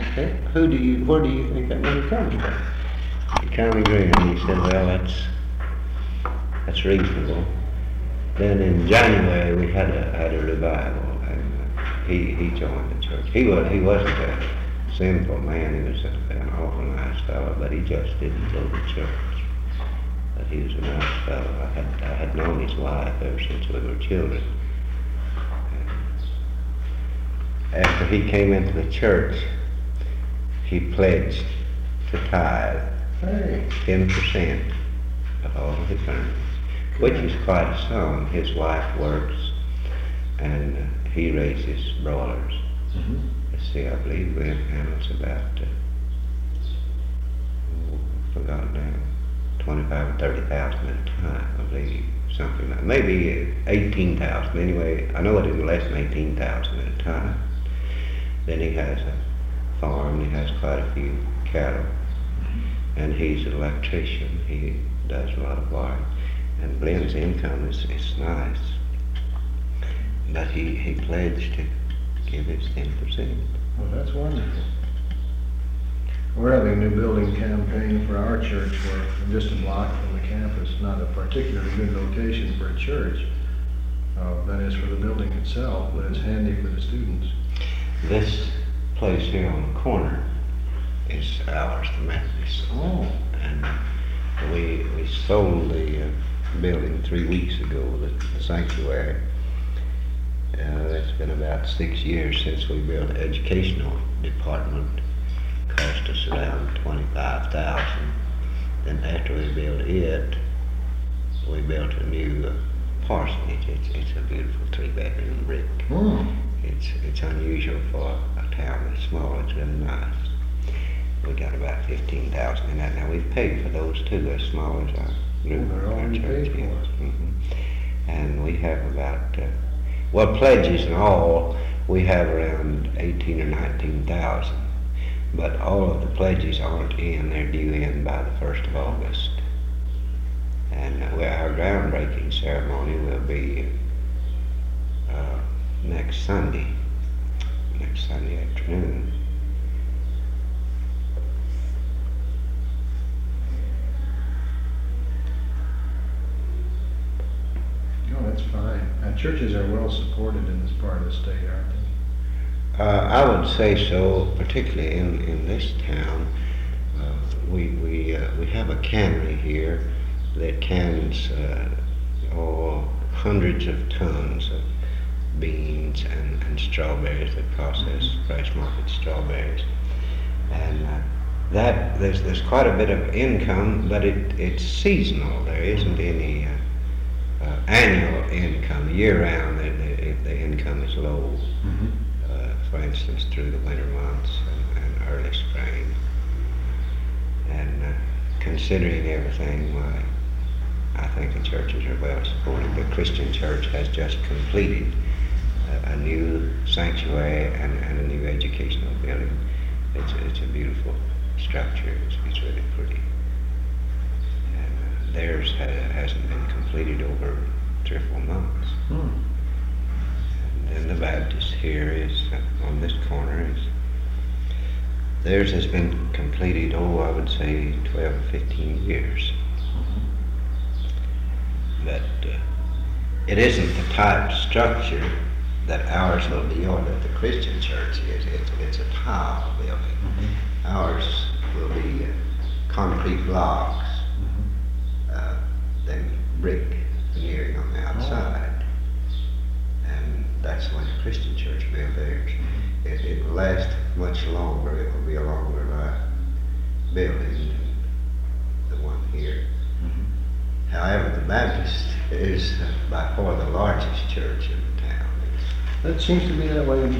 where do you think that money comes from? The county grant. He said, well, that's reasonable. Then in January we had a revival, and he joined the church. He wasn't a sinful man. He was an awful nice fellow, but he just didn't go to church. But he was a nice fellow. I had known his wife ever since we were children. And after he came into the church, he pledged to tithe 10% of all of his earnings, which is quite a sum. His wife works, and he raises broilers. Let's see, I believe Glenn handles about, I forgot now, 25 or 30,000 at a time, I believe, something like, maybe 18,000. Anyway, I know it is less than 18,000 at a time. Then he has a farm. He has quite a few cattle, and he's an electrician. He does a lot of work, and Glenn's income is nice. But he pledged to give his 10%. Well, that's wonderful. We're having a new building campaign for our church. We're just a block from the campus, not a particularly good location for a church. That is for the building itself, but it's handy for the students. This place here on the corner is ours, the Methodist. Oh. And we sold the building 3 weeks ago, the sanctuary. It's been about 6 years since we built the educational department. Cost us around $25,000. Then after we built it, we built a new parsonage. It's a beautiful 3-bedroom brick. It's unusual for a town this small. It's really nice. We got about 15,000 in that. Now we've paid for those too, as small as our group. They're already paid for. And we have about, pledges and all, we have around 18 or 19,000. But all of the pledges aren't in. They're due in by the 1st of August. And our groundbreaking ceremony will be next Sunday afternoon. Oh, that's fine. Churches are well supported in this part of the state, aren't they? I would say so, particularly in this town. We have a cannery here that cans hundreds of tons of beans and strawberries. They process fresh market strawberries, and there's quite a bit of income, but it's seasonal. There isn't any annual income. Year round, the income is low. For instance, through the winter months and early spring. And considering everything, I think the churches are well supported. The Christian Church has just completed a new sanctuary and a new educational building. It's a beautiful structure. It's really pretty. And theirs hasn't been completed over 3 or 4 months. And the Baptist here is on this corner. Theirs has been completed, I would say 12 or 15 years. But it isn't the type of structure that ours will be or that the Christian church is. It's a tile building. Ours will be concrete blocks, then brick veneering on the outside. And that's the way the Christian church built theirs. It will last much longer. It will be a longer life building than the one here. However, the Baptist is by far the largest church in the town. That seems to be that way